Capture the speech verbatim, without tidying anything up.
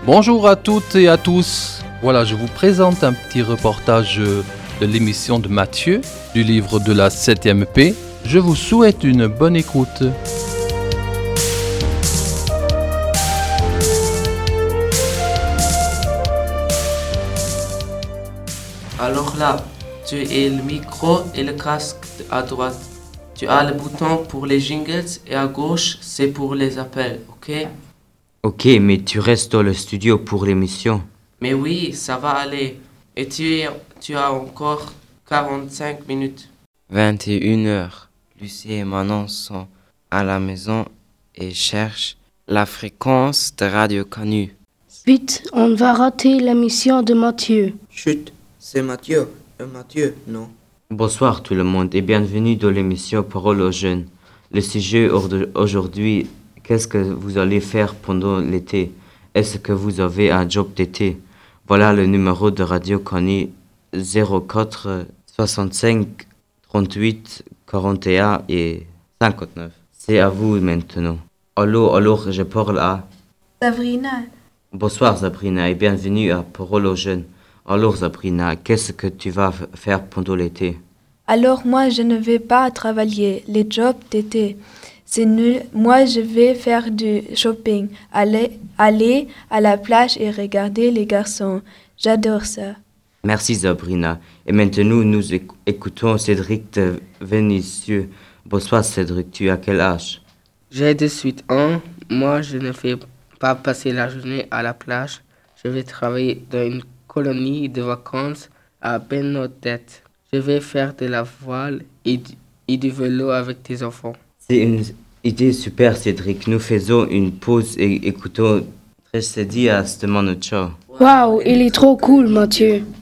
Bonjour à toutes et à tous. Voilà, je vous présente un petit reportage de l'émission de Mathieu, du livre de la septième P. Je vous souhaite une bonne écoute. Alors là, tu as le micro et le casque à droite. Tu as le bouton pour les jingles et à gauche, c'est pour les appels, ok? Ok, mais tu restes dans le studio pour l'émission. Mais oui, ça va aller. Et tu, es, tu as encore quarante-cinq minutes. vingt et une heures. Lucie et Manon sont à la maison et cherchent la fréquence de Radio Canu. Vite, on va rater l'émission de Mathieu. Chut, c'est Mathieu. Euh, Mathieu, non. Bonsoir tout le monde et bienvenue dans l'émission Parole aux jeunes. Le sujet aujourd'hui, qu'est-ce que vous allez faire pendant l'été? Est-ce que vous avez un job d'été? Voilà le numéro de Radio Canu zéro quatre soixante-cinq trente-huit quarante et un et cinquante-neuf. C'est à vous maintenant. Allô, alors je parle à... Sabrina. Bonsoir Sabrina et bienvenue à Parole aux jeunes. Alors Sabrina, qu'est-ce que tu vas faire pendant l'été? Alors moi je ne vais pas travailler, les jobs d'été. C'est nul, moi je vais faire du shopping, aller, aller à la plage et regarder les garçons. J'adore ça. Merci Sabrina. Et maintenant nous écoutons Cédric de Vénissieux. Bonsoir Cédric, tu as quel âge? J'ai dix-huit ans. Moi je ne vais pas passer la journée à la plage. Je vais travailler dans une colonie de vacances à Benoît-Tête. Je vais faire de la voile et du, et du vélo avec tes enfants. C'est une idée super Cédric. Nous faisons une pause et écoutons Tracédie à Stemano. Ciao. Waouh, il est trop cool Mathieu.